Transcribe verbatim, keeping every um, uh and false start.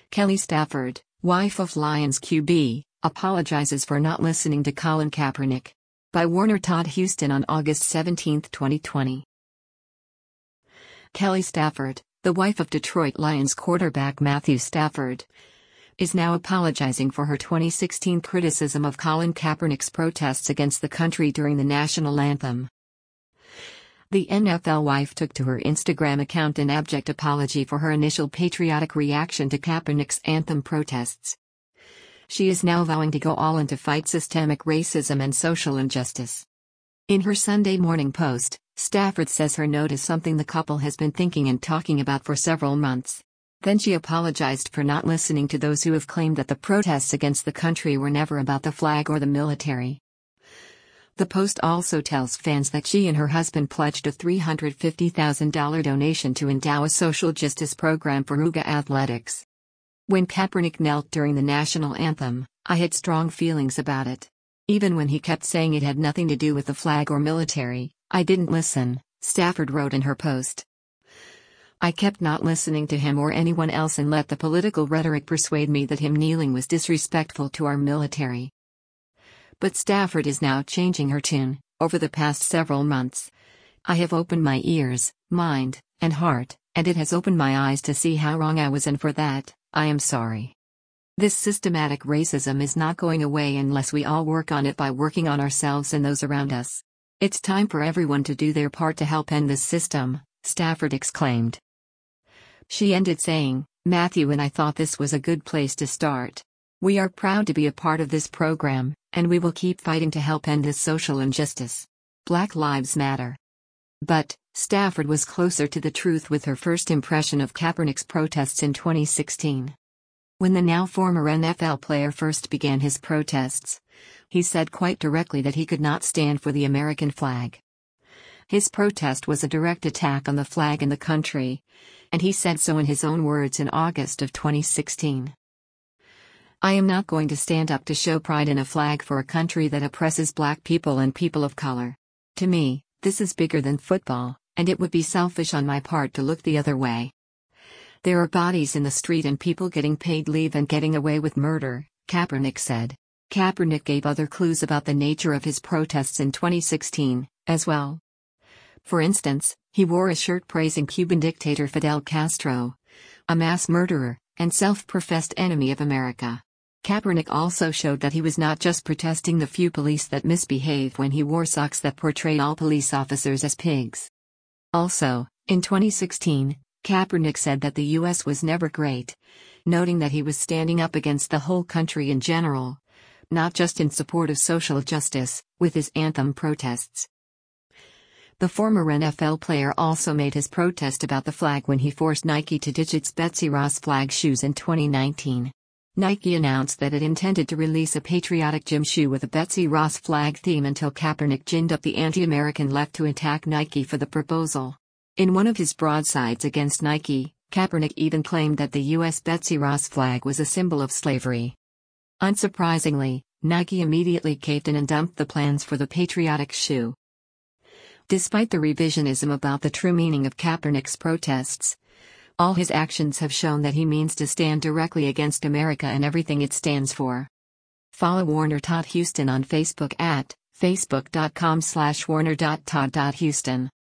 Kelly Stafford, wife of Lions Q B, apologizes for not listening to Colin Kaepernick. By Warner Todd Huston on August seventeenth, twenty twenty. Kelly Stafford, the wife of Detroit Lions quarterback Matthew Stafford, is now apologizing for her twenty sixteen criticism of Colin Kaepernick's protests against the country during the national anthem. The N F L wife took to her Instagram account an abject apology for her initial patriotic reaction to Kaepernick's anthem protests. She is now vowing to go all in to fight systemic racism and social injustice. In her Sunday morning post, Stafford says her note is something the couple has been thinking and talking about for several months. Then she apologized for not listening to those who have claimed that the protests against the country were never about the flag or the military. The post also tells fans that she and her husband pledged a three hundred fifty thousand dollars donation to endow a social justice program for U G A athletics. When Kaepernick knelt during the national anthem, I had strong feelings about it. Even when he kept saying it had nothing to do with the flag or military, I didn't listen, Stafford wrote in her post. I kept not listening to him or anyone else and let the political rhetoric persuade me that him kneeling was disrespectful to our military. But Stafford is now changing her tune. Over the past several months, I have opened my ears, mind, and heart, and it has opened my eyes to see how wrong I was, and for that, I am sorry. This systematic racism is not going away unless we all work on it by working on ourselves and those around us. It's time for everyone to do their part to help end this system, Stafford exclaimed. She ended saying, Matthew and I thought this was a good place to start. We are proud to be a part of this program, and we will keep fighting to help end this social injustice. Black Lives Matter. But, Stafford was closer to the truth with her first impression of Kaepernick's protests in twenty sixteen. When the now former N F L player first began his protests, he said quite directly that he could not stand for the American flag. His protest was a direct attack on the flag and the country, and he said so in his own words in August of twenty sixteen. I am not going to stand up to show pride in a flag for a country that oppresses black people and people of color. To me, this is bigger than football, and it would be selfish on my part to look the other way. There are bodies in the street and people getting paid leave and getting away with murder, Kaepernick said. Kaepernick gave other clues about the nature of his protests in twenty sixteen, as well. For instance, he wore a shirt praising Cuban dictator Fidel Castro, a mass murderer, and self-professed enemy of America. Kaepernick also showed that he was not just protesting the few police that misbehave when he wore socks that portrayed all police officers as pigs. Also, in twenty sixteen, Kaepernick said that the U S was never great, noting that he was standing up against the whole country in general, not just in support of social justice, with his anthem protests. The former N F L player also made his protest about the flag when he forced Nike to ditch its Betsy Ross flag shoes in twenty nineteen. Nike announced that it intended to release a patriotic gym shoe with a Betsy Ross flag theme until Kaepernick ginned up the anti-American left to attack Nike for the proposal. In one of his broadsides against Nike, Kaepernick even claimed that the U S Betsy Ross flag was a symbol of slavery. Unsurprisingly, Nike immediately caved in and dumped the plans for the patriotic shoe. Despite the revisionism about the true meaning of Kaepernick's protests, all his actions have shown that he means to stand directly against America and everything it stands for. Follow Warner Todd Huston on Facebook at facebook dot com slash warner dot todd dot huston.